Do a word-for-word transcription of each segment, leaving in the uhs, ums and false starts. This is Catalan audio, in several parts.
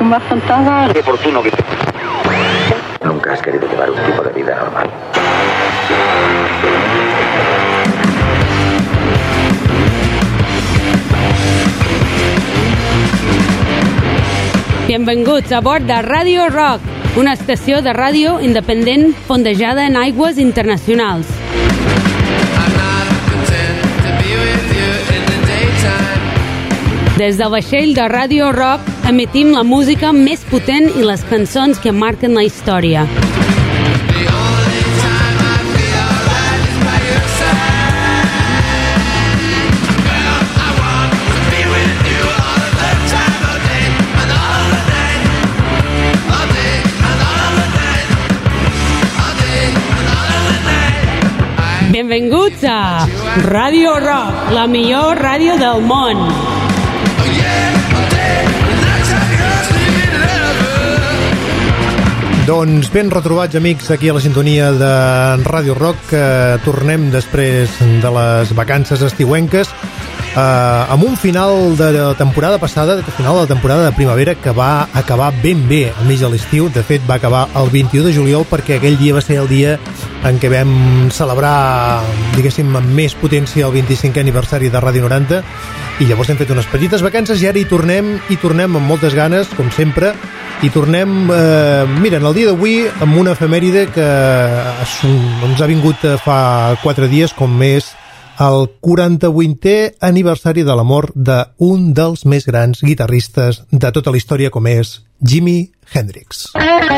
bastante raro. Qué oportuno que... Nunca has querido llevar un tipo de vida normal. Benvinguts a bord de Radio Rock, una estació de ràdio independent fondejada en aigües internacionals. Des del vaixell de Radio Rock emetim la música més potent i les cançons que marquen la història. Benvinguts a Radio Rock, la millor ràdio del món. Doncs ben retrobats, amics, aquí a la sintonia de Radio Rock, que tornem després de les vacances estiuenques eh, amb un final de la temporada passada, de final de la temporada de primavera, que va acabar ben bé al mig de l'estiu. De fet, va acabar el vint-i-u de juliol, perquè aquell dia va ser el dia en què vam celebrar, diguéssim, amb més potència el vint-i-cinquè aniversari de Ràdio noranta, i llavors hem fet unes petites vacances i ara hi tornem, i tornem amb moltes ganes, com sempre, i tornem, eh, mira, en el dia d'avui amb una efemèride que ens ha vingut fa quatre dies, com és el quaranta-vuitè aniversari de la mort d'un dels més grans guitarristes de tota la història, com és Jimi Hendrix.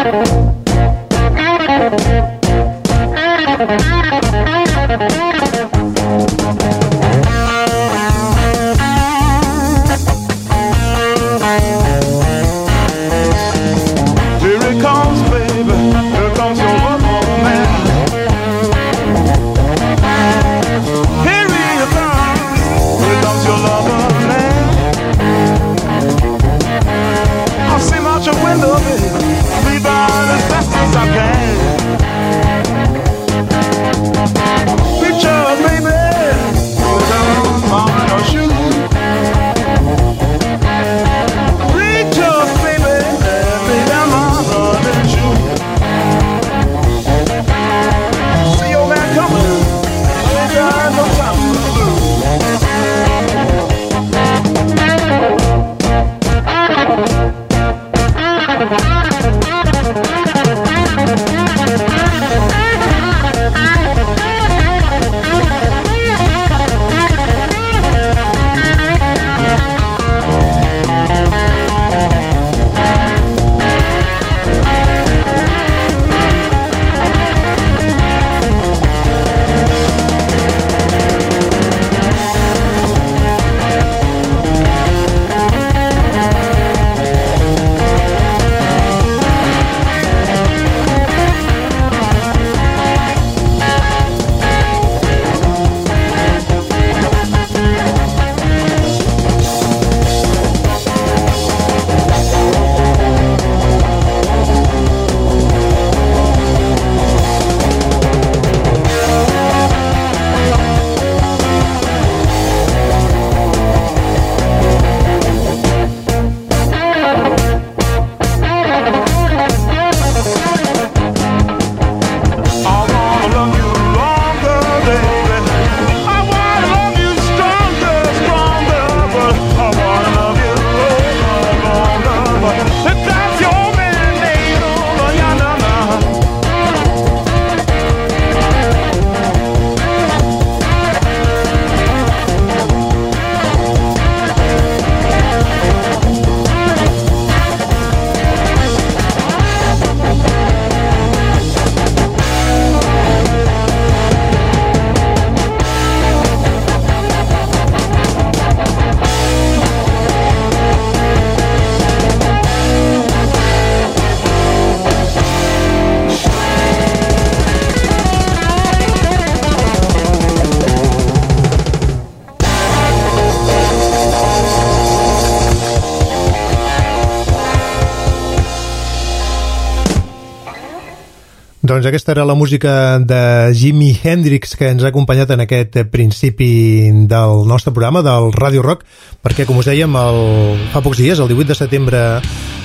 Doncs aquesta era la música de Jimi Hendrix que ens ha acompanyat en aquest principi del nostre programa, del Radio Rock, perquè, com us dèiem, el, fa pocs dies, el divuit de setembre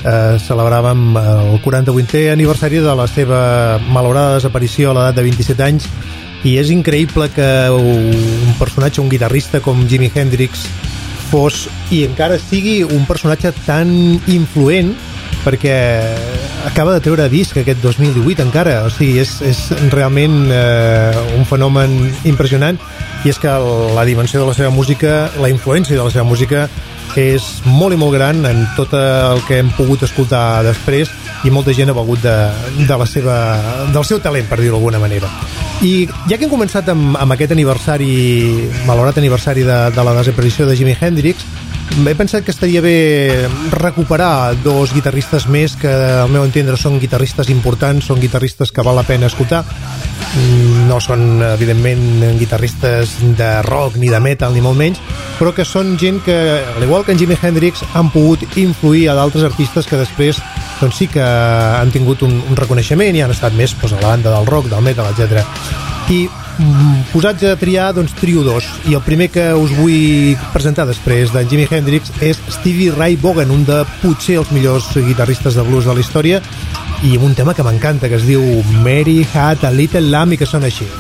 eh, celebràvem el quaranta-vuitè aniversari de la seva malaurada desaparició a l'edat de vint-i-set anys, i és increïble que un personatge, un guitarrista com Jimi Hendrix fos i encara sigui un personatge tan influent, perquè acaba de treure disc aquest dos mil divuit encara, o sigui, és, és realment eh, un fenomen impressionant, i és que la dimensió de la seva música, la influència de la seva música és molt i molt gran en tot el que hem pogut escoltar després, i molta gent ha begut de, de la seva, del seu talent, per dir-ho d'alguna manera. I ja que hem començat amb, amb aquest aniversari, malaurat aniversari de, de la desaparició de Jimi Hendrix, he pensat que estaria bé recuperar dos guitarristes més que, al meu entendre, són guitarristes importants, són guitarristes que val la pena escoltar. No són, evidentment, guitarristes de rock ni de metal, ni molt menys, però que són gent que, al igual que en Jimi Hendrix, han pogut influir a d'altres artistes que després doncs sí que han tingut un, un reconeixement i han estat més doncs, a la banda del rock, del metal, etcètera. I posats a triar, doncs trio dos, i el primer que us vull presentar després d'en Jimi Hendrix és Stevie Ray Vaughan, un de potser els millors guitarristes de blues de la història, i amb un tema que m'encanta, que es diu Mary Had a Little Lamb, i que sona així.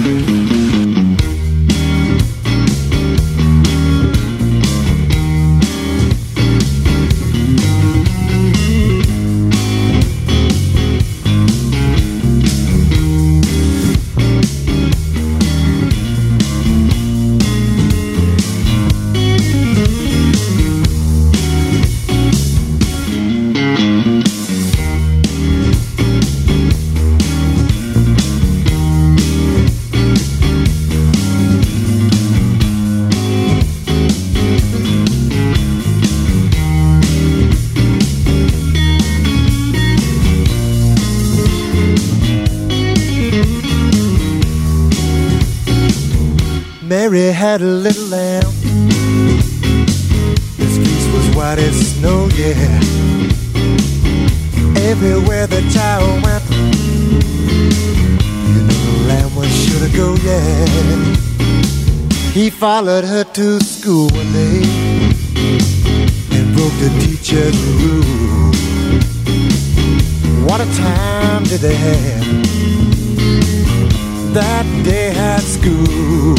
Mary had a little lamb. His face was white as snow, yeah. Everywhere the child went, you know the lamb was sure to go, yeah. He followed her to school one day and broke the teacher's rule. What a time did they have that day at school.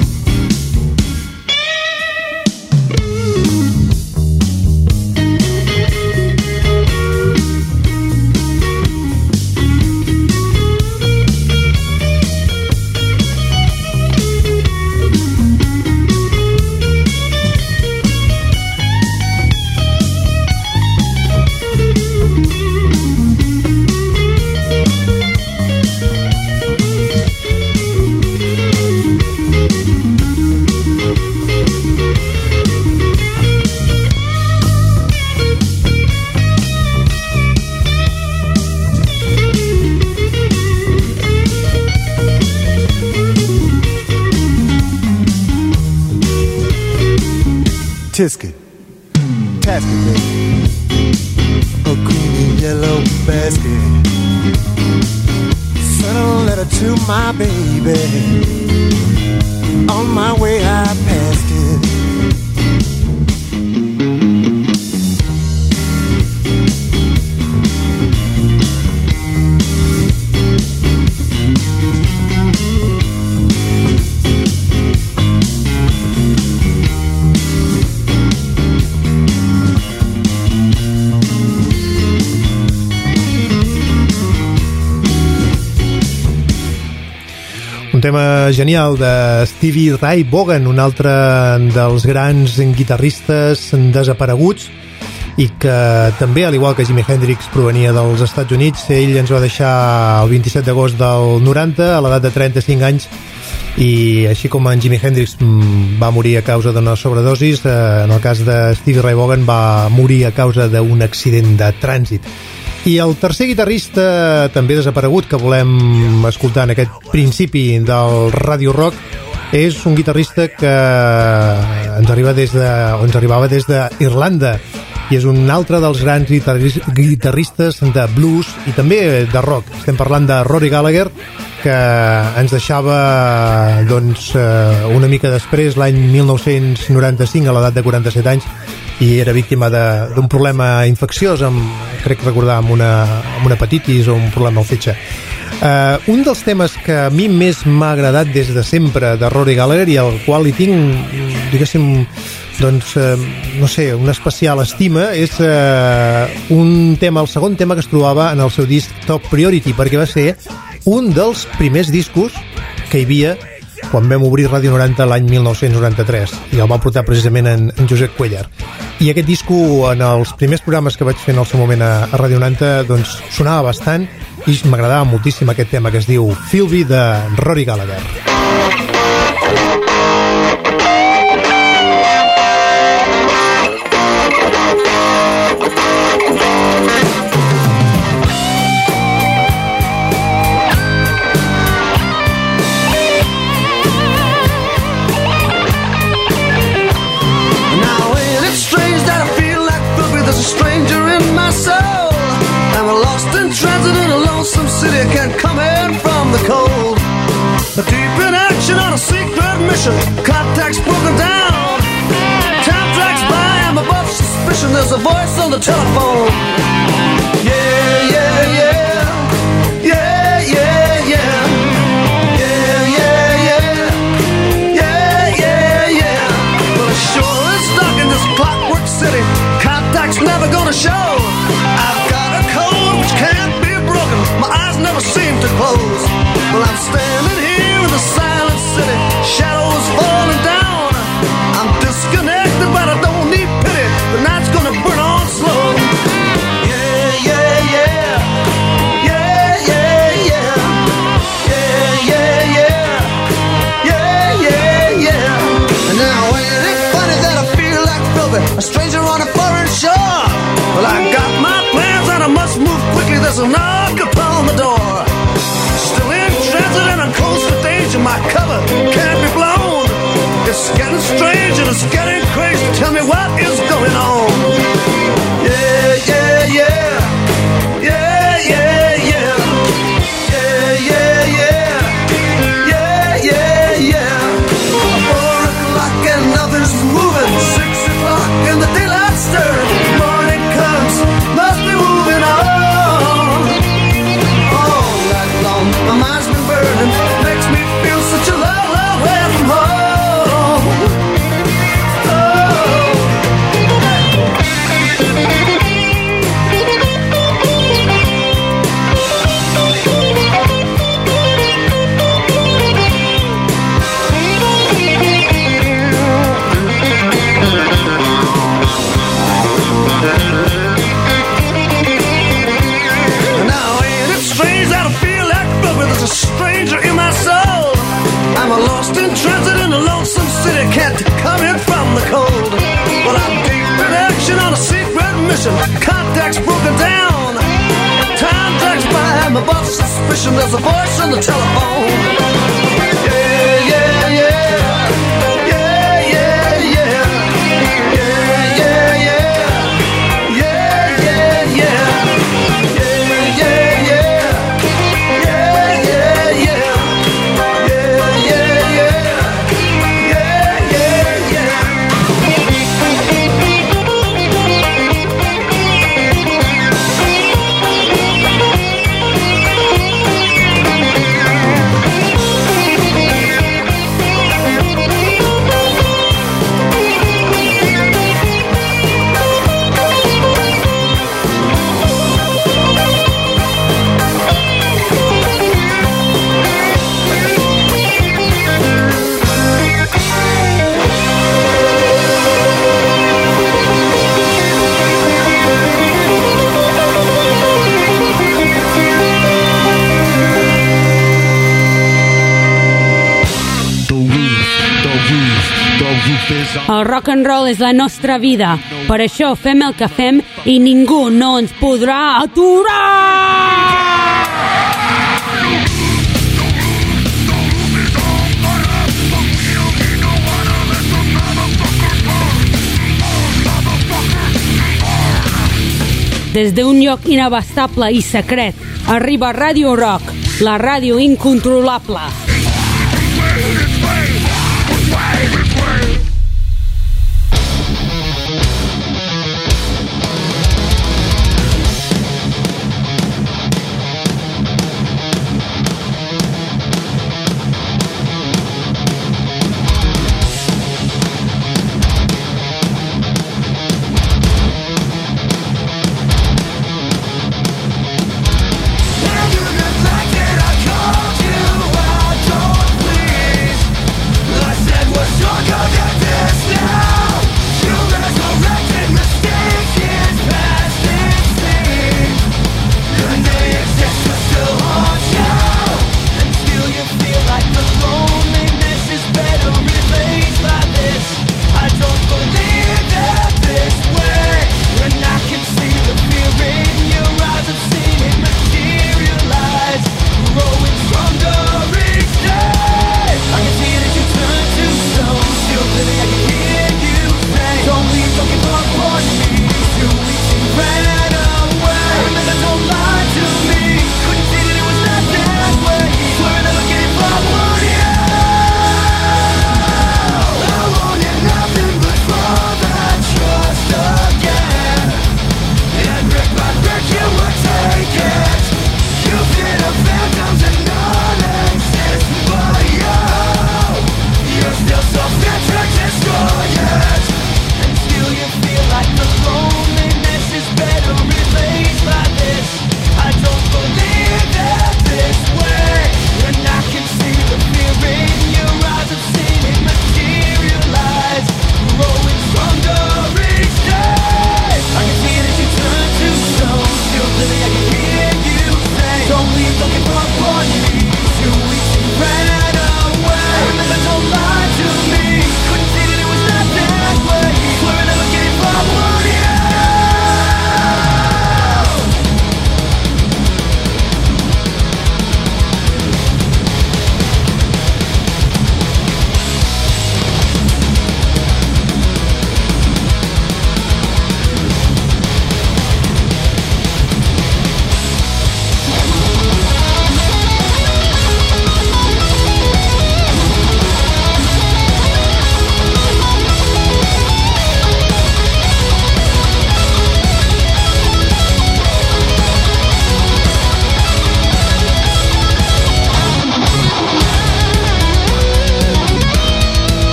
Tisket, Tasket, baby, a green and yellow basket. Sent a letter to my baby. On my way I passed it. Un tema genial de Stevie Ray Vaughan, un altre dels grans guitarristes desapareguts i que també, al igual que Jimi Hendrix, provenia dels Estats Units. Ell ens va deixar el vint-i-set d'agost del noranta a l'edat de trenta-cinc anys, i així com en Jimi Hendrix va morir a causa d'una sobredosis, en el cas de Stevie Ray Vaughan va morir a causa d'un accident de trànsit. I el tercer guitarrista també desaparegut que volem escoltar en aquest principi del Radio Rock és un guitarrista que ens arriba des de, o ens arribava des d'Irlanda, i és un altre dels grans guitarristes de blues i també de rock. Estem parlant de Rory Gallagher, que ens deixava doncs, una mica després, l'any mil nou-cents noranta-cinc, a l'edat de quaranta-set anys, i era víctima d'un problema infecciós, amb, crec recordar, amb una, amb una hepatitis o un problema al fetge. Uh, un dels temes que a mi més m'ha agradat des de sempre de Rory Gallagher i al qual li tinc, diguéssim, doncs, uh, no sé, una especial estima, és uh, un tema, el segon tema que es trobava en el seu disc Top Priority, perquè va ser un dels primers discos que hi havia quan vam obrir Ràdio noranta l'any mil nou-cents noranta-tres, i el va portar precisament en, en Josep Cuellar. I aquest disco, en els primers programes que vaig fer en el seu moment a, a Ràdio noranta, doncs sonava bastant i m'agradava moltíssim aquest tema que es diu Philby de Rory Gallagher. City can't come in from the cold. Deep in action on a secret mission. Contacts broken down. Time drags by, I'm above suspicion. There's a voice on the telephone. Yeah, yeah, yeah. Yeah, yeah, yeah. Yeah, yeah, yeah. Yeah, yeah, yeah. Well, it sure is stuck in this clockwork city. Contacts never gonna show. I've got a code which can't be broken. My eyes never seem to close. Well, I'm standing here in the silent city. Shadows falling down. I'm disconnected, but I don't need pity. The night's gonna burn on slow. Yeah, yeah, yeah. Yeah, yeah, yeah. Yeah, yeah, yeah. Yeah, yeah, yeah. And now ain't it funny that I feel like Philby, a stranger on a foreign shore? Well, I got my plans and I must move quickly. There's a knock upon the door. Still in transit and I'm close to danger. My cover can't be blown. It's getting strange and it's getting crazy. Tell me what is going on. Yeah, yeah, yeah. Yeah, yeah, yeah. Yeah, yeah, yeah. Yeah, yeah, yeah. Four o'clock and nothing's moving. Six o'clock and the daylight's stirring. Morning comes, must be moving on. All night long, my mind's been burning. Makes me feel such a long, long way from home. Stranger in my soul. I'm a lost in transit in a lonesome city. Can't come in from the cold. Well, I'm deep in action on a secret mission. Contacts broken down. Time drags by, I'm above suspicion. There's a voice on the telephone. Yeah, yeah, yeah. Yeah, yeah, yeah. Yeah, yeah, yeah. Yeah, yeah, yeah. El rock and roll és la nostra vida. Per això fem el que fem i ningú no ens podrà aturar! Des d'un lloc inabastable i secret arriba Ràdio Rock, la ràdio incontrolable.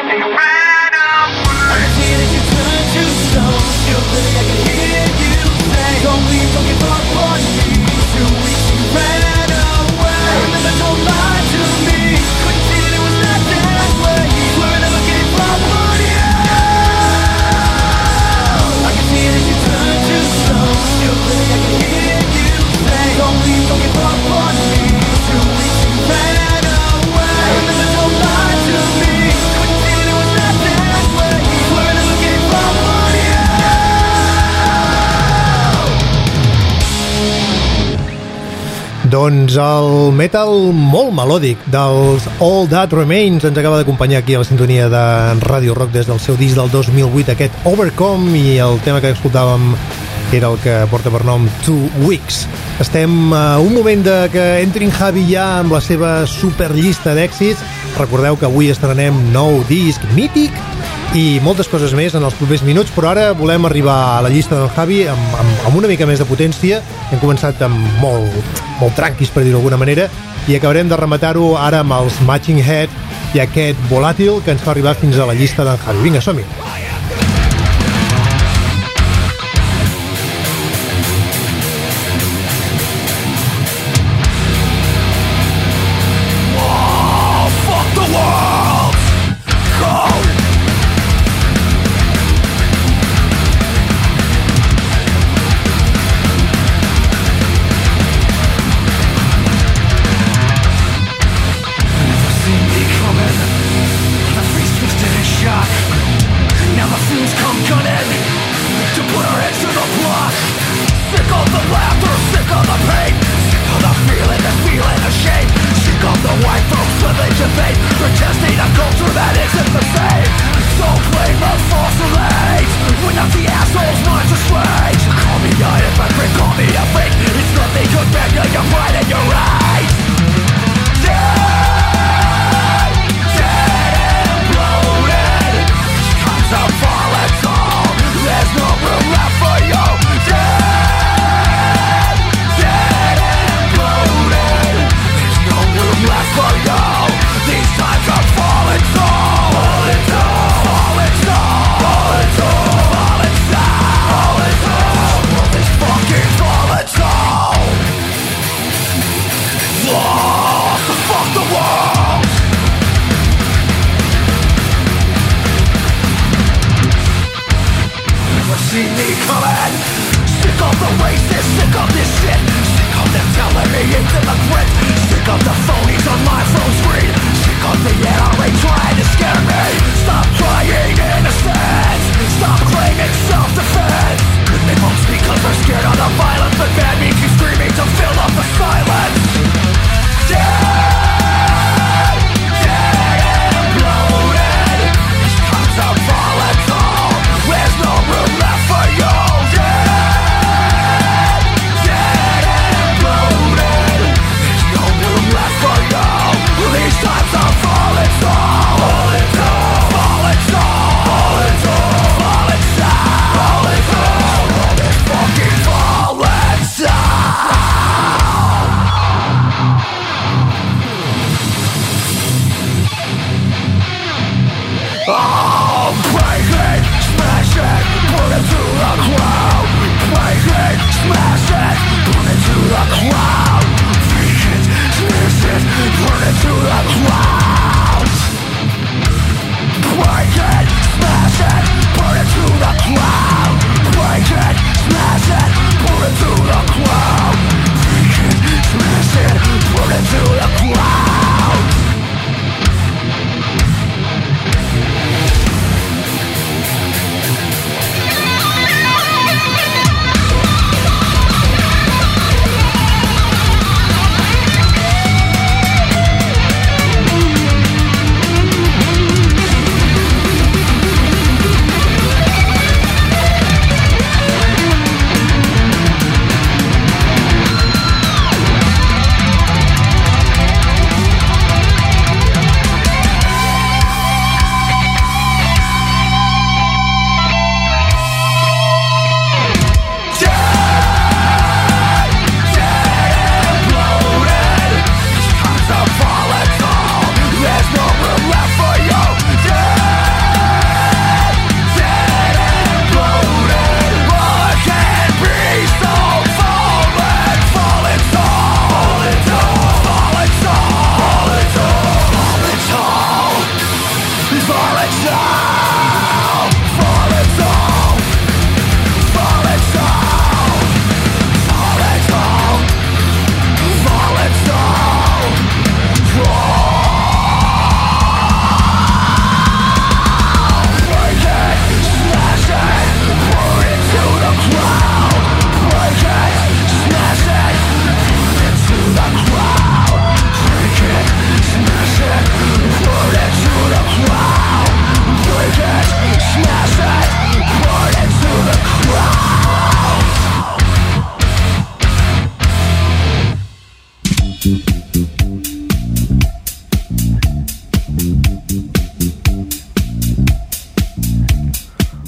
Doncs el metal molt melòdic dels All That Remains ens acaba d'acompanyar aquí a la sintonia de Radio Rock des del seu disc del dos mil vuit, aquest Overcome, i el tema que escoltàvem era el que porta per nom Two Weeks. Estem a un moment de que entrin Javi ja amb la seva superllista d'èxits. Recordeu que avui estrenem nou disc mític i moltes coses més en els propers minuts, però ara volem arribar a la llista del Javi amb, amb, amb una mica més de potència. Hem començat amb molt, molt tranquis, per dir-ho d'alguna manera, i acabarem de rematar-ho ara amb els Matching Head i aquest Volàtil que ens fa arribar fins a la llista del Javi. Vinga, som-hi!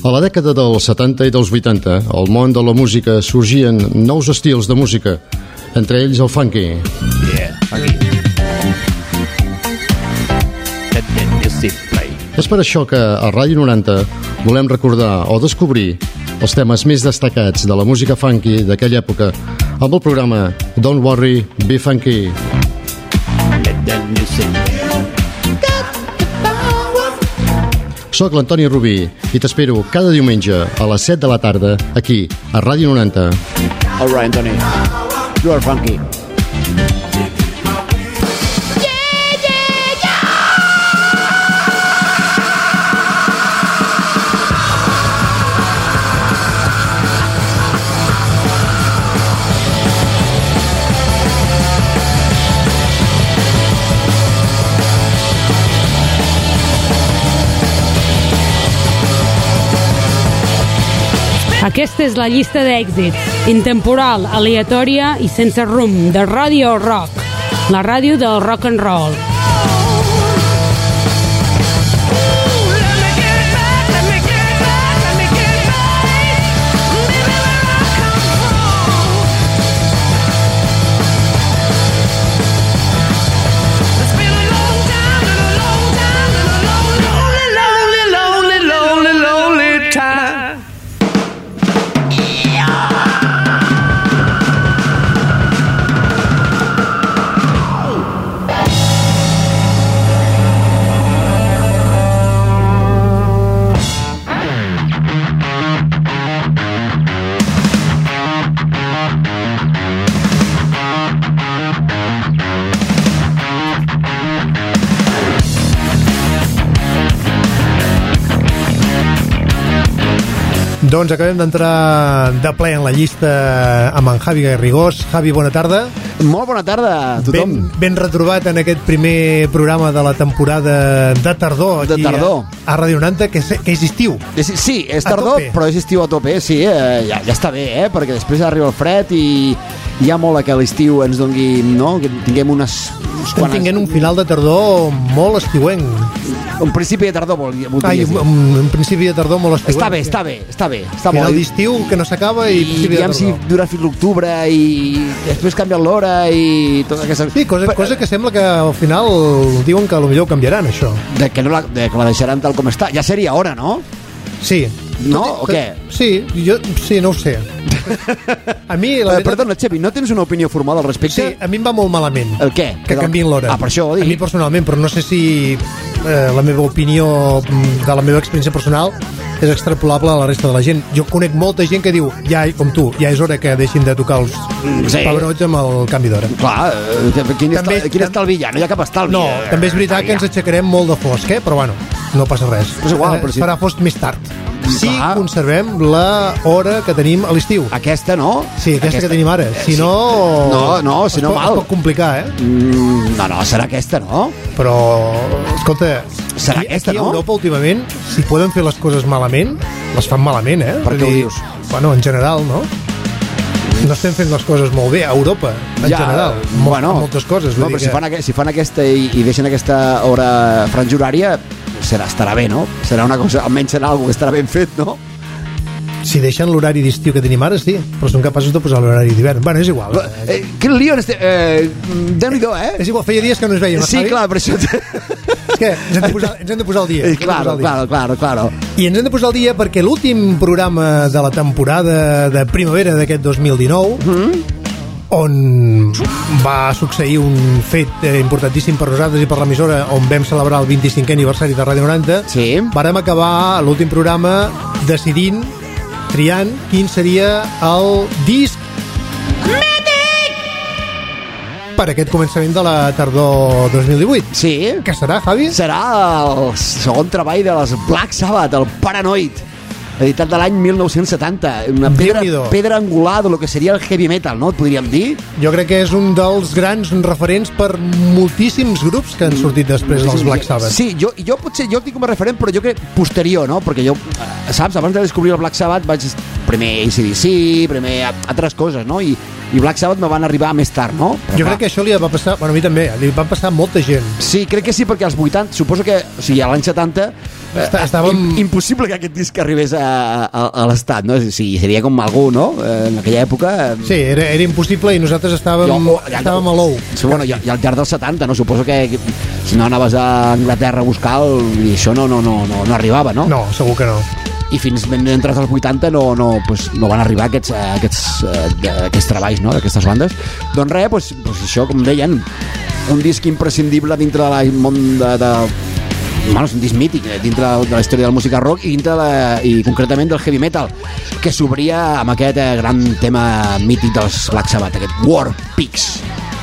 A la dècada dels setanta i dels vuitanta, al món de la música sorgien nous estils de música, entre ells el funky. Yeah, funky. Let the music play. És per això que a Ràdio noranta volem recordar o descobrir els temes més destacats de la música funky d'aquella època amb el programa Don't Worry, Be Funky. Let the music play. Soc l'Antoni Rubí i t'espero cada diumenge a les set de la tarda aquí, a Ràdio noranta. All right, Anthony. You are funky. Aquesta és la llista d'èxits, intemporal, aleatòria i sense rumb, de Radio Rock, la ràdio del rock and roll. Doncs acabem d'entrar de ple en la llista amb en Javi Garrigós. Javi, bona tarda. Molt bona tarda a tothom. Ben, ben retrobat en aquest primer programa de la temporada de tardor aquí de tardor. a, a Ràdio noranta, que és, que és estiu. És, sí, és tardor, però és estiu a tope, sí, eh, ja, ja està bé, eh, perquè després arriba el fred i hi ha molt a que l'estiu ens doni, no?, que tinguem unes... Estem quanes... tinguent un final de tardor molt estiuenc. Un principi de tardor, vol, vol dir. Ai, un, un principi de tardor molt estiuenc. Està bé, està bé, està bé. Està final molt... d'estiu que no s'acaba i, i principi de tardor. Si dura fins l'octubre i després canvia l'hora i tota aquesta... Sí, cosa, Però, cosa que sembla que al final diuen que potser ho canviaran, això. De que, no la, de que la deixaran tal com està. Ja seria hora, no? Sí. No? O què? Sí, jo sí, no ho sé. A mi... La eh, perdona, Xevi, no tens una opinió formal al respecte? Sí, a mi em va molt malament. El què? Que canviïn l'hora. Ah, per això ho dic. A mi personalment, però no sé si eh, la meva opinió de la meva experiència personal és extrapolable a la resta de la gent. Jo conec molta gent que diu, ja, com tu, ja és hora que deixin de tocar els sí. pebrots amb el canvi d'hora. Clar, quin, també, estal, quin estalvi hi ha? No hi ha cap estalvi. No, eh, també és veritat que ens aixecarem molt de fosc, eh? Però bueno, no passa res. Però és igual, però si... farà fosc més tard. Si clar. Conservem la hora que tenim a l'estiu. Aquesta, no? Sí, aquesta, aquesta que tenim ara. Si no... No, no, si no es mal. Es pot complicar, eh? Mm, no, no, serà aquesta, no? Però, escolta... Serà aquesta, aquí no? a Europa, últimament, si poden fer les coses malament, les fan malament, eh? Per què ho dius? Bueno, en general, no? No estem fent les coses molt bé a Europa, en ja, general. Bueno, moltes coses. No, però que... si, fan aqu si fan aquesta i, i deixen aquesta hora franja horària, serà, estarà bé, no? Serà una cosa, almenys serà alguna que estarà ben fet, no? Si deixen l'horari d'estiu que tenim ara, sí, però són capaços de posar l'horari d'hivern. Bueno, és igual. Eh, que lío en este... Eh, Déu-n'hi-do, eh? És igual, feia dies que no es veiem, sí, Javi? clar, per això... És que ens hem de posar, ens hem de posar al dia. Eh, claro, claro, claro, claro. I ens hem de posar al dia perquè l'últim programa de la temporada de primavera d'aquest dos mil dinou, mm-hmm. on va succeir un fet importantíssim per nosaltres i per l'emissora, on vam celebrar el vint-i-cinquè aniversari de Ràdio noranta, sí. Vàrem acabar l'últim programa decidint, triant quin seria el disc mític per aquest començament de la tardor dos mil divuit. Sí. Què serà, Javi? Serà el segon treball de les Black Sabbath, el Paranoid, editat de l'any mil nou-cents setanta, una pedra, pedra angular de lo que seria el heavy metal, no? Et podríem dir? Jo crec que és un dels grans referents per moltíssims grups que han sortit després dels Black Sabbath. Sí, jo, jo potser jo tinc com a referent, però jo crec posterior, no? Perquè jo, saps, abans de descobrir el Black Sabbath vaig primer A C D C, primer altres coses, no? I, i Black Sabbath me van arribar més tard, no? Però jo clar, crec que això li va passar, bueno, a mi també, li va passar a molta gent. Sí, crec que sí, perquè als vuitanta, suposo que, o sigui, a l'any setanta, estàvem... impossible que aquest disc arribés a, a, a l'estat, no? Sí, seria com algú, no? En aquella època... Sí, era, era impossible i nosaltres estàvem, jo, ja, estàvem a l'ou. Sí, bueno, i, i al llarg dels setanta, no? Suposo que, que si no anaves a Anglaterra a buscar el, i això no, no, no, no, no arribava, no? No, segur que no. I fins ben entrats als vuitanta no, no, pues, no van arribar aquests, aquests, aquests treballs, no?, d'aquestes bandes. Doncs res, pues, pues això, com deien, un disc imprescindible dintre del món de, de... Bueno, és un disc mític dintre de la història de la música rock i, dintre de, i concretament del heavy metal, que s'obria amb aquest gran tema mític dels Black Sabbath, aquest War Pigs.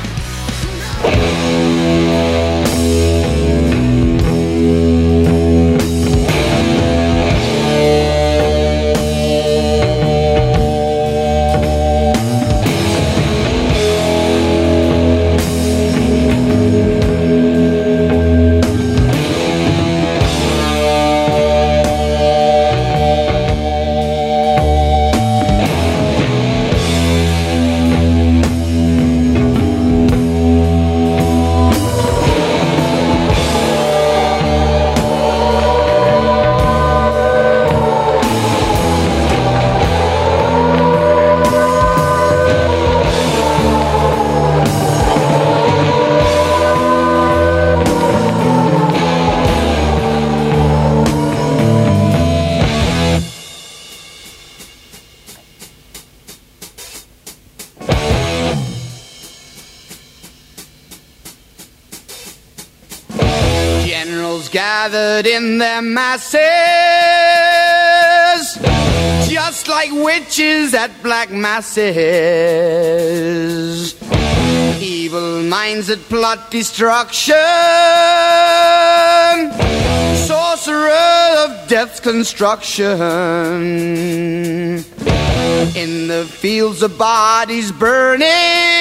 Gathered in their masses, just like witches at black masses, evil minds that plot destruction, sorcerer of death's construction, in the fields of bodies burning,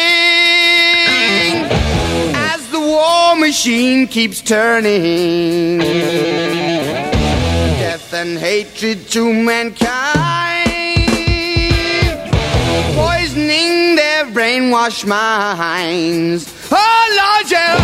war machine keeps turning, death and hatred to mankind, poisoning their brainwashed minds. Oh Lord, yeah.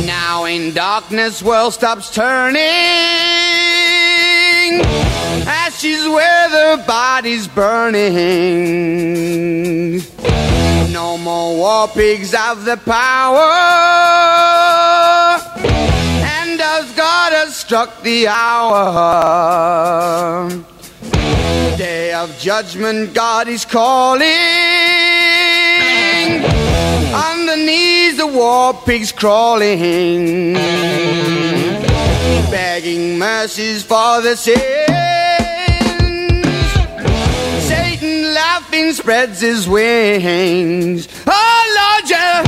Now in darkness world stops turning, ashes where the body's burning. No more war pigs have the power, and as God has struck the hour, day of judgment God is calling. On the knees the war pigs crawling, begging mercies for the sins. Satan laughing spreads his wings. Oh Lord, yeah.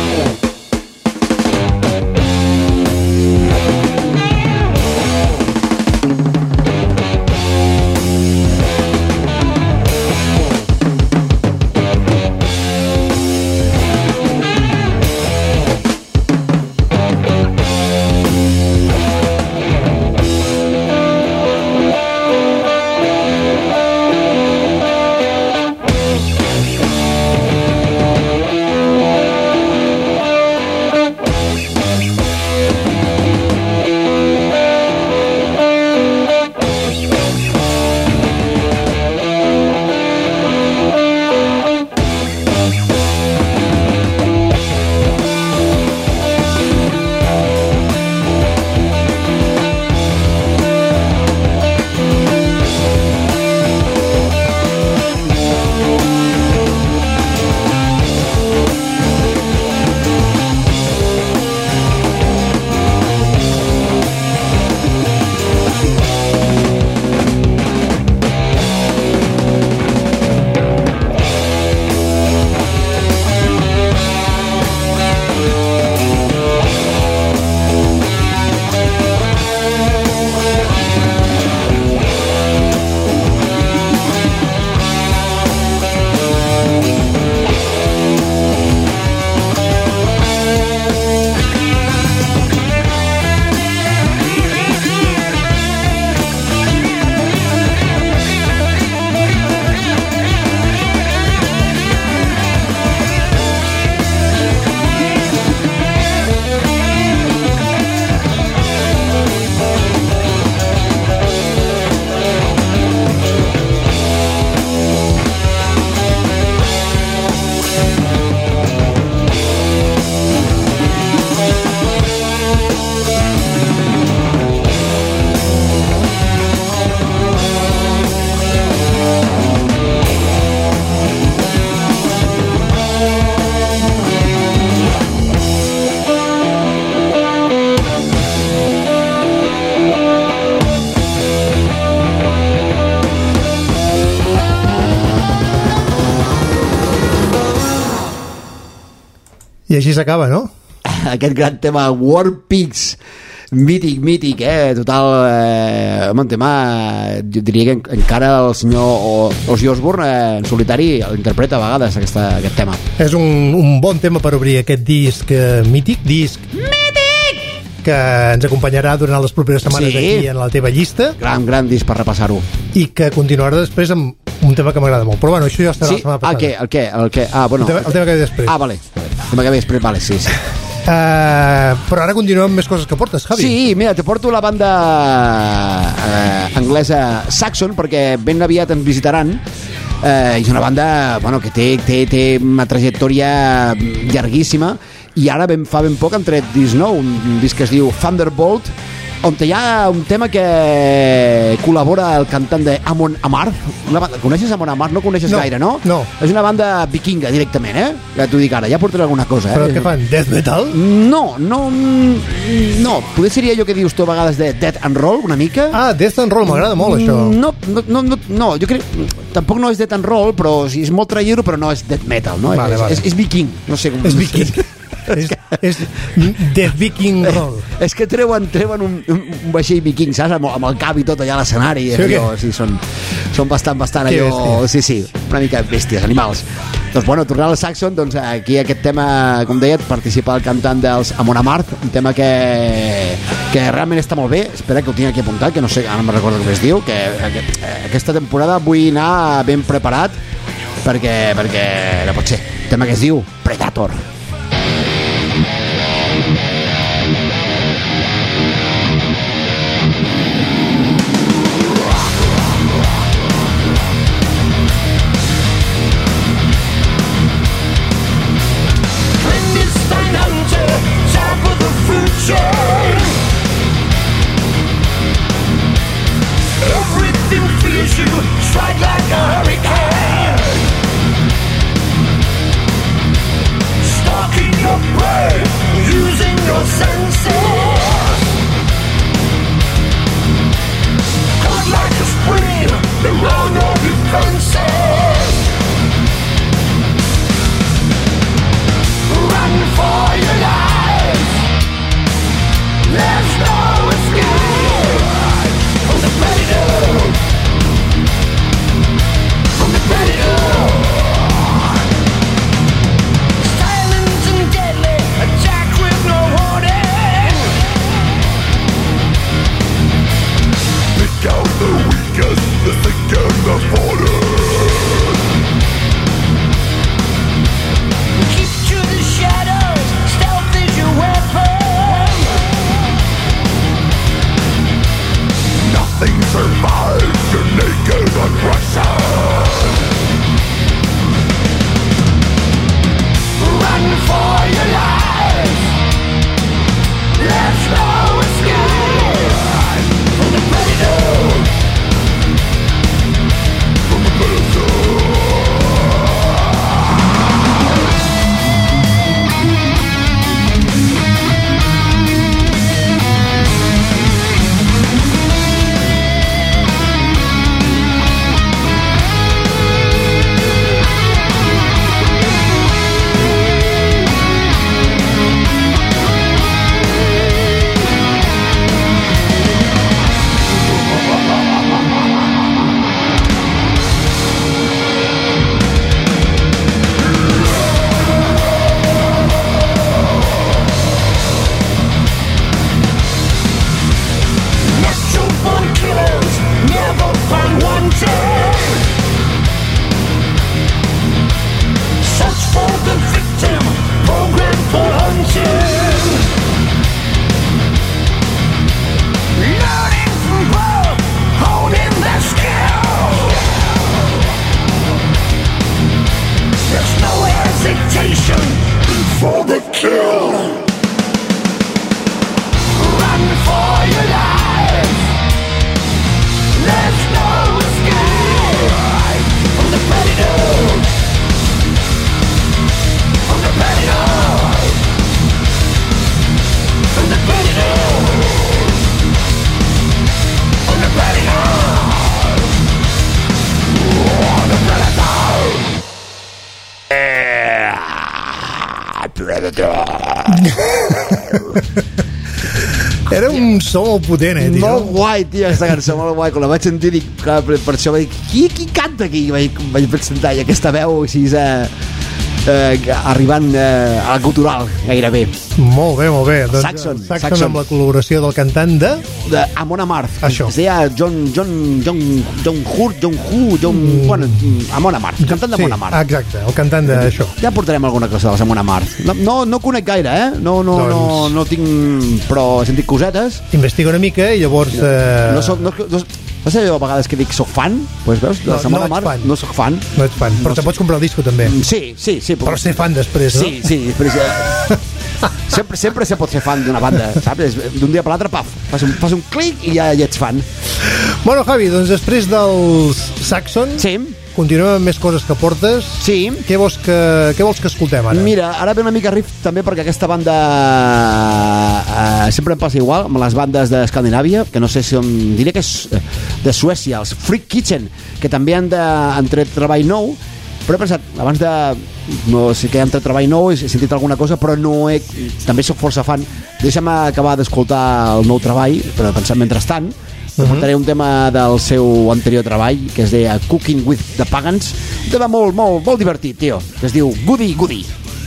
I així s'acaba, no? Aquest gran tema, War Pigs, mític, mític, eh? Total, eh, home, un tema, jo diria que encara el senyor Ozzy Osbourne eh, en solitari l'interpreta a vegades aquesta, aquest tema. És un, un bon tema per obrir aquest disc eh, mític, disc mític, que ens acompanyarà durant les properes setmanes sí. Aquí en la teva llista. Gran, gran disc per repassar-ho. I que continuarà després amb un tema que m'agrada molt. Però bueno, això ja estarà sí? la setmana passada. El què? El què? El què? Ah, bueno. El tema, el tema que ve després. Ah, vale. El tema que ve després, vale, sí, sí. Uh, però ara continuem amb més coses que portes, Javi. Sí, mira, te porto la banda uh, anglesa Saxon, perquè ben aviat ens visitaran. Uh, és una banda bueno, que té, té, té una trajectòria llarguíssima, i ara ben, fa ben poc han tret disc nou, un disc que es diu Thunderbolt, on hi ha un tema que col·labora el cantant de Amon Amarth. Banda, coneixes Amon Amarth? No coneixes no, gaire, no? No. És una banda vikinga directament, eh? Ja t'ho dic ara, ja portaré alguna cosa, eh? Però què fan, death metal? No, no, no. Poder seria allò que dius tu a vegades de death and roll, una mica. Ah, death and roll, m'agrada molt això. No, no, no, no, no, jo crec... Tampoc no és death and roll, però sí, és molt traïro, però no és death metal, no? Vale, és, vale. És, és viking, no sé com... És viking. és, és Death Viking Roll. És que treuen, treuen un, un vaixell viking, saps? Amb, amb el cap i tot allà a l'escenari. Sí, allò, sí, són, són bastant, bastant allò... Bèstia. Sí, sí, una mica bèsties, animals. Doncs bueno, tornant al Saxon, doncs aquí aquest tema, com deia, participa el cantant dels Amon Amarth, un tema que, que realment està molt bé. Espera que ho tinc aquí apuntat, que no sé, ara no me'n recordo com es diu, que aquesta temporada vull anar ben preparat perquè, perquè no pot ser. El tema que es diu Predator. Era un so molt potent, eh, tio? Molt guai, tio, aquesta cançó, molt guai. Quan la vaig sentir, dic, clar, per, per això vaig dir, qui, qui canta aquí? Vaig, vaig presentar i aquesta veu així eh, eh, arribant eh, a la cultural, gairebé. Molt bé, molt bé. Doncs, Saxon, Saxon, Saxon. amb la col·laboració del cantant de... de Amon Amarth. Això. Es deia John, John, John, John Hurt, John Hu, John... Mm. Bueno, Amon Amarth, cantant d'Amon Amarth. Sí, exacte, el cantant d'això. Ja portarem alguna cosa dels Amon Amarth. No, no, no conec gaire, eh? No, no, Doncs... no, no tinc... Però he sentit cosetes. Investiga una mica i llavors... Eh... No soc... No, no, no sé, jo a vegades que dic soc fan, pues, veus? De No, Amon no ets Amarth, fan. no soc fan. No ets fan, però No te pots comprar el disco també. Sí, sí, sí. Però ser fan després, no? Sí, sí, després... Eh, sempre, sempre se pot ser fan d'una banda, saps? D'un dia per l'altre, paf, fas un, fas un clic i ja, ja ets fan. Bueno, Javi, doncs després dels Saxon... Sí. Continuem amb més coses que portes. Sí. Què vols que, què vols que escoltem ara? Mira, ara ve una mica riff també perquè aquesta banda eh, sempre em passa igual amb les bandes d'Escandinàvia, que no sé si on, diré que és de Suècia, els Freak Kitchen, que també han, de, han tret treball nou, però he pensat, abans de... no sé que han tret treball nou, he sentit alguna cosa, però no he... també sóc força fan. Deixa'm acabar d'escoltar el nou treball, però he pensat mentrestant, Uh-huh. portaré un tema del seu anterior treball que es deia Cooking with the Pagans, un tema molt, molt, molt divertit, tio, que es diu Goody Goody.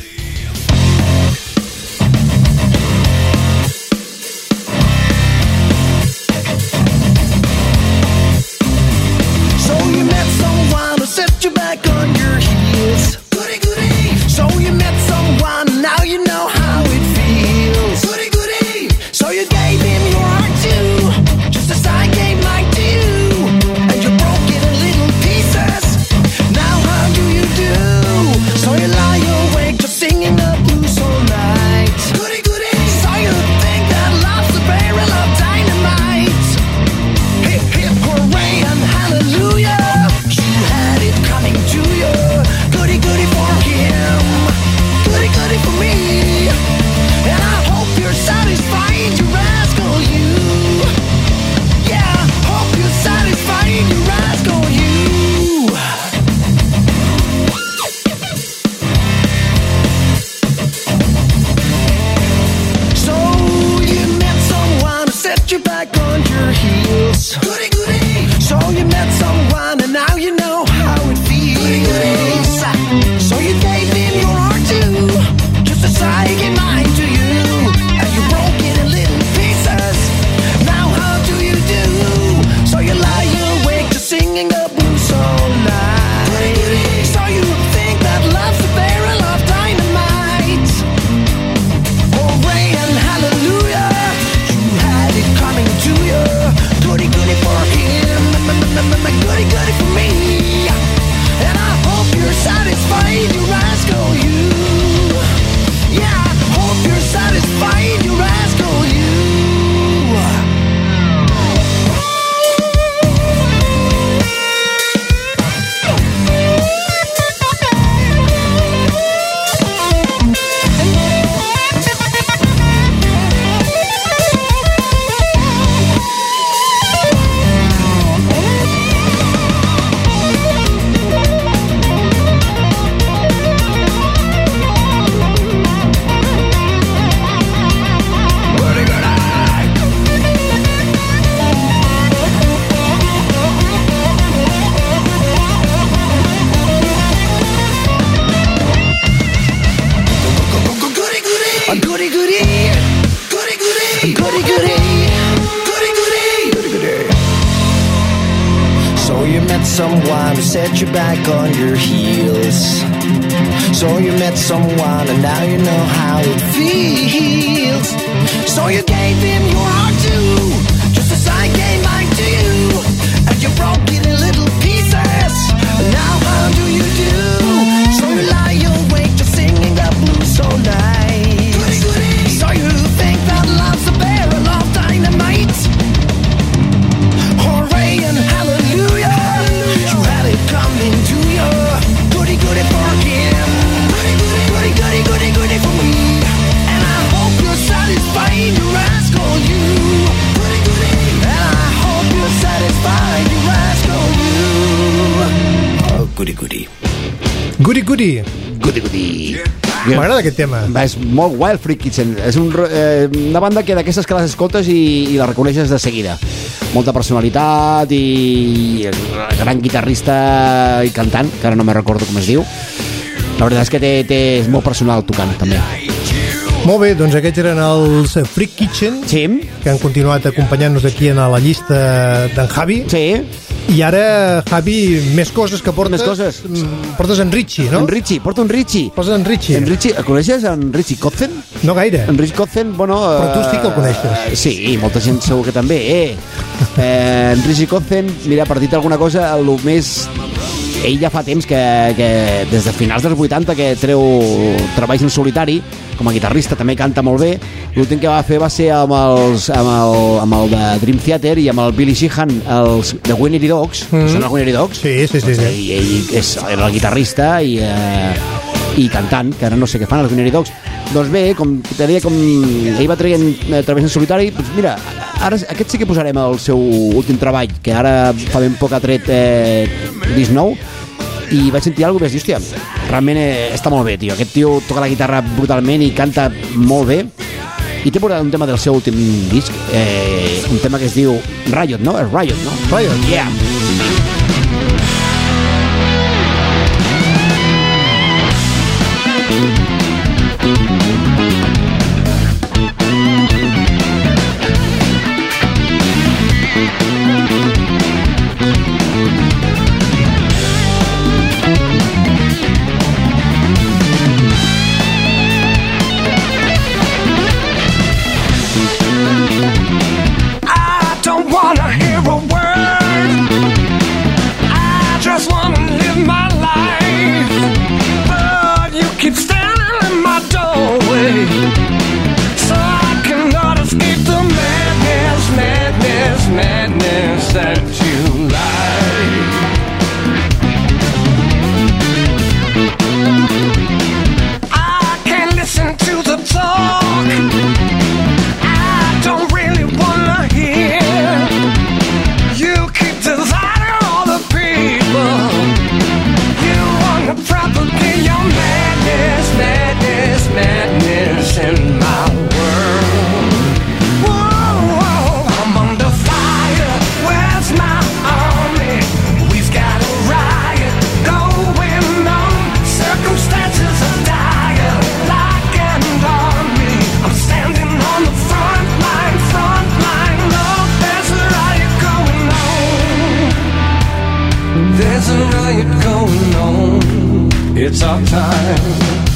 So you met someone who set you back on your heels. Goody goody. So you met someone, now you know how it feels. Goody goody. So you gave him your heart too, just as I gave mine to you, and you broke it in little pieces. Now how do you do? So you lie awake just singing the blues all night. Goody goody. So you think that love's a barrel of dynamite. Hip hip hooray and hallelujah, you had it coming to you. Goody goody for him, goody goody for me, and I hope you're satisfied, you rascal you. Yeah, hope you're satisfied, you rascal you. So you met someone who set you back on your heels. Goody goody. So you met someone and now you know how it feels. So you gave him your heart too, just as I gave mine to you, and you broke it in little pieces. Now how do you do? So you lie awake just singing the blues all night. So you think that love's a barrel of dynamite. Hooray and hallelujah, you had it coming to you. Goody goody for him, goody goody for me, and I hope you're satisfied, you rascal you. Yeah, hope you're satisfied, you rascal you. Goody goody, goody goody, goody goody, goody goody, goody goody. So you met someone who set you back on your heels. So you met someone and now you know how it feels. So you gave him your heart too, just as I gave mine to you, and you broke it in little pieces. Now how do you do? So you lie awake just singing the blues all night. Goody Goody. Goody Goody. M'agrada aquest tema. És molt guai el Freak Kitchen. És un, eh, una banda que d'aquestes que les escoltes i, i la reconeixes de seguida. Molta personalitat i gran guitarrista i cantant, que ara no me recordo com es diu. La veritat és que té, té, és molt personal tocant, també. Molt bé, doncs aquests eren els Freak Kitchen, sí, que han continuat acompanyant-nos aquí en la llista d'en Javi. Sí. I ara, Javi, més coses que portes. Més coses. Portes en Richie, no? En Richie, porta un Richie. Portes en Richie. En Richie, el coneixes, en Richie Kotzen? No gaire. En Richie Kotzen, bueno... Però tu sí que el coneixes. Uh, sí, molta gent segur que també, eh? eh en Richie Kotzen, mira, per dir-te alguna cosa, el més... Ell ja fa temps que, que des de finals dels vuitanta que treu treballs en solitari, com a guitarrista, també canta molt bé. L'últim que va fer va ser amb, els, amb, el, amb el de Dream Theater i amb el Billy Sheehan, els de Winery Dogs. Mm. Són els Winery Dogs? Sí, sí, sí. sí. I ell és, era el guitarrista i, eh, i cantant, que ara no sé què fan els Winery Dogs. Doncs bé, com te deia, com ell va traient eh, treballs en solitari, doncs mira, ara aquest sí que posarem el seu últim treball, que ara fa ben poc ha tret eh, disc nou, i vaig sentir alguna cosa i vaig dir, hòstia, realment eh, està molt bé, tio. Aquest tio toca la guitarra brutalment i canta molt bé. I té portat un tema del seu últim disc, eh, un tema que es diu Riot, no? És Riot, no? Riot. Yeah. It's our time.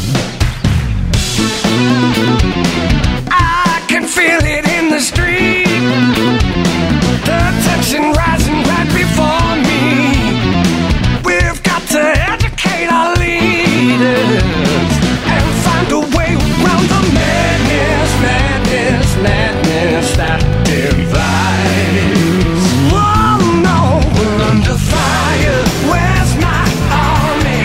I can feel it in the street. The tension rising right before me. We've got to educate our leaders and find a way around the madness, madness, madness that divides. Oh no, we're under fire. Where's my army?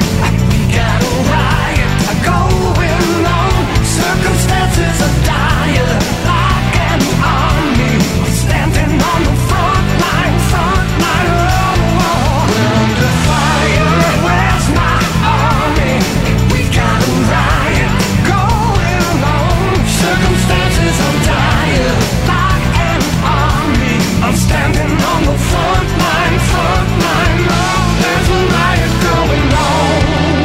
Circumstances are dire, like an army, standing on the front line, front line. Oh, oh. We're under fire. Where's my army? We got a riot going on. Circumstances are dire, like an army. I'm standing on the front line, front line. Oh, there's a riot going on.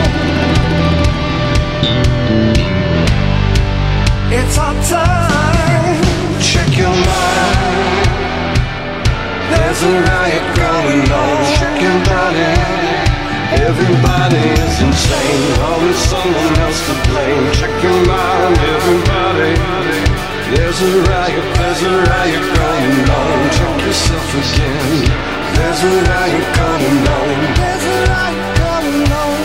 It's our time, check your mind. There's a riot going on, check your body. Everybody is insane, always someone else to blame. Check your mind, everybody. There's a riot, there's a riot going on. Check yourself again. There's a riot going on. There's a riot going on.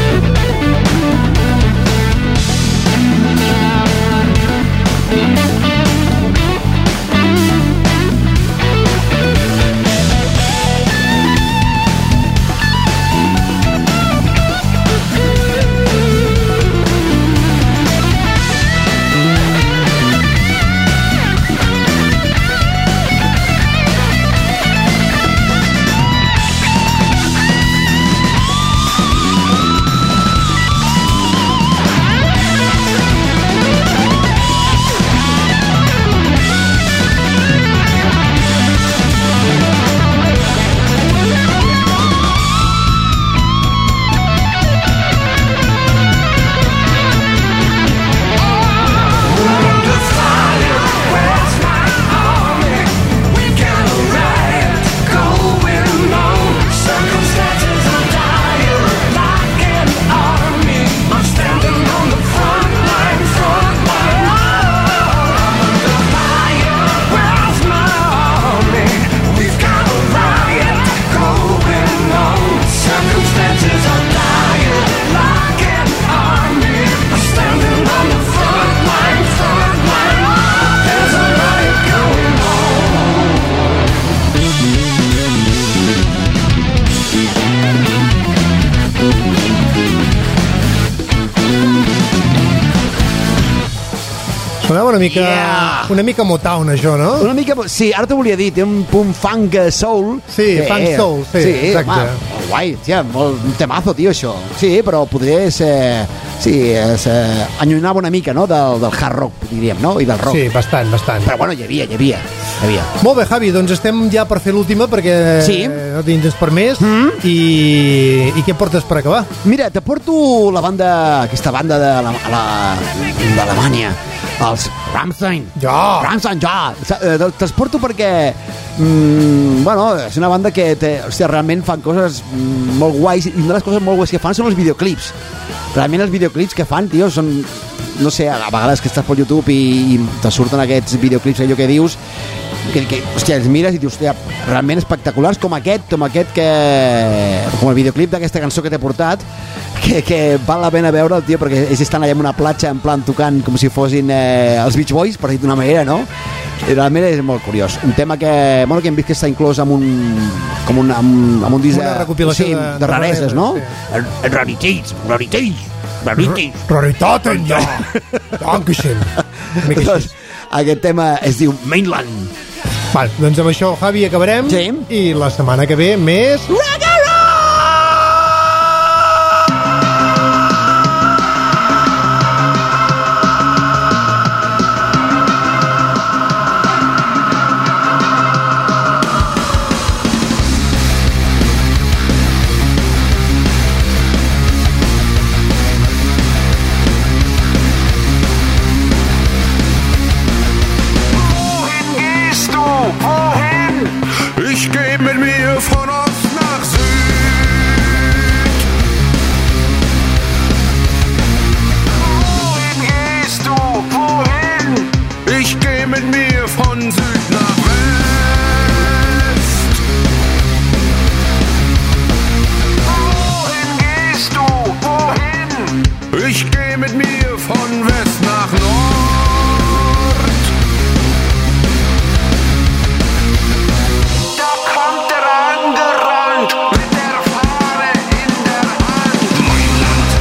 We'll be right back. Sonava una mica, Yeah. una mica Motown, això, no? Una mica... Sí, ara t'ho volia dir, té un punt funk eh, soul. Sí, que- funk soul, sí, exacte. Home, molt guai, tia, molt, un temazo, tio, això. Sí, però podria ser... Sí, es, eh, allunyava una mica, no?, del, del hard rock, diríem, no?, i del rock. Sí, bastant, bastant. Però bueno, hi havia, hi havia, hi havia. Molt bé, Javi, doncs estem ja per fer l'última perquè Sí. no tinc temps per més. Mm. I, I què portes per acabar? Mira, te porto la banda, aquesta banda de la- la- d'Alemanya, els Rammstein. Ja! Rammstein, ja! Eh, te- Te'ls porto perquè, mm, bueno, és una banda que té, hòstia, realment fan coses mm, molt guais, i una de les coses molt guais que fan són els videoclips. Realment els videoclips que fan, tio, són, no sé, a vegades que estàs pel YouTube i, i te surten aquests videoclips, allò que dius, que, que hòstia, els mires i dius, hòstia, realment espectaculars, com aquest, com aquest que... com el videoclip d'aquesta cançó que t'he portat, que, que val la pena veure'l, tio, perquè ells estan allà en una platja, en plan tocant com si fossin eh, els Beach Boys, per dir d'una manera, no? I realment és molt curiós. Un tema que, bueno, que hem vist que està inclòs amb un, com un, amb, amb un disc Una de, recopilació sí, de- de, de rareses, no? rareses, Raritats, raritats, raritats. Raritaten, ja! Dankeschön! Doncs, aquest tema es diu Mainland. Val, doncs amb això, Javi, acabarem. Sí. I la setmana que ve, més... Gehst du wohin? Ich geh mit mir von Ost nach Süd. Wohin gehst du? Wohin? Ich geh mit mir von Süd nach West. Wohin gehst du? Wohin? Ich geh mit mir von West nach Nord. Da kommt er angerannt mit der Fahne in der Hand. Mein Land,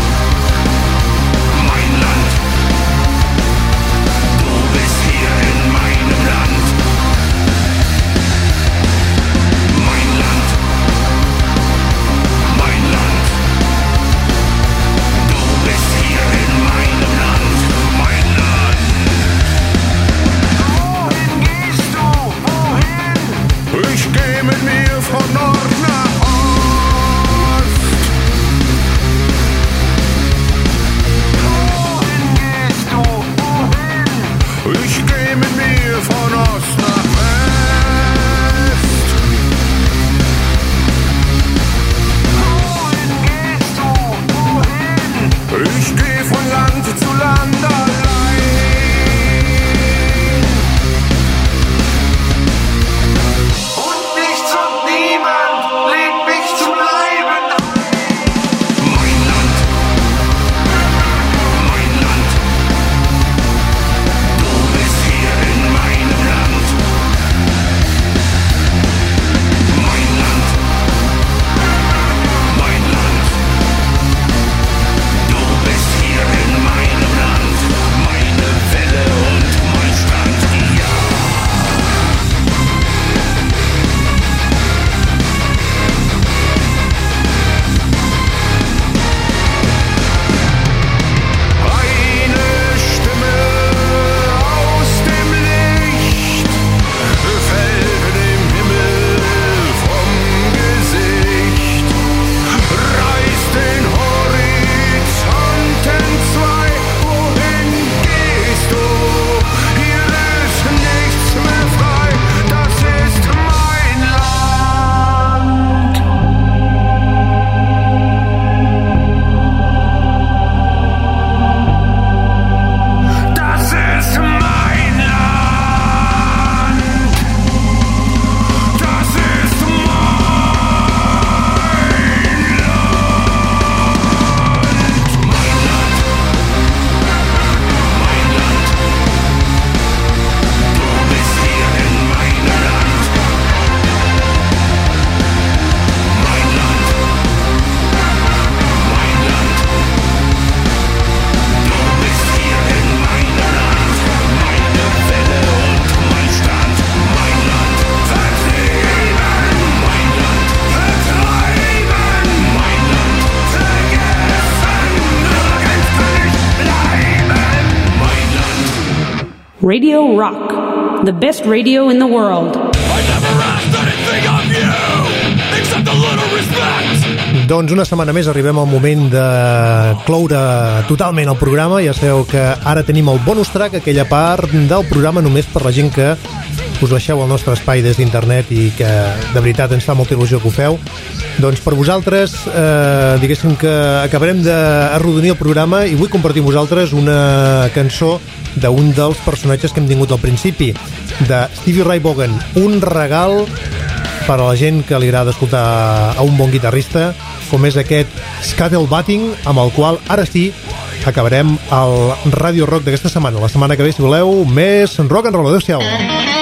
mein Land, du bist hier in meinem Land. Mein Land, mein Land, du bist hier in meinem Land. Mein Land. Wohin gehst du? Wohin? Ich geh mit mir von Nord nach Ost. Wohin gehst du? Wohin? Ich geh mit mir von Ost nach West. Wohin gehst du? Wohin? Ich geh von Land zu Land allein. Und nichts und niemand Radio Rock, the best radio in the world. I never asked anything of you, except a little respect. Doncs una setmana més arribem al moment de cloure totalment el programa. Ja sabeu que ara tenim el bonus track, aquella part del programa només per la gent que us baixeu al nostre espai des d'internet i que de veritat ens fa molta il·lusió que ho feu. Doncs per vosaltres, eh, diguéssim que acabarem d'arrodonir el programa i vull compartir amb vosaltres una cançó d'un dels personatges que hem tingut al principi, de Stevie Ray Vaughan, un regal per a la gent que li agrada escoltar a un bon guitarrista, com és aquest Scuttlebutting, amb el qual ara sí acabarem el Radio Rock d'aquesta setmana. La setmana que ve, si voleu, més rock and roll. Adéu-siau.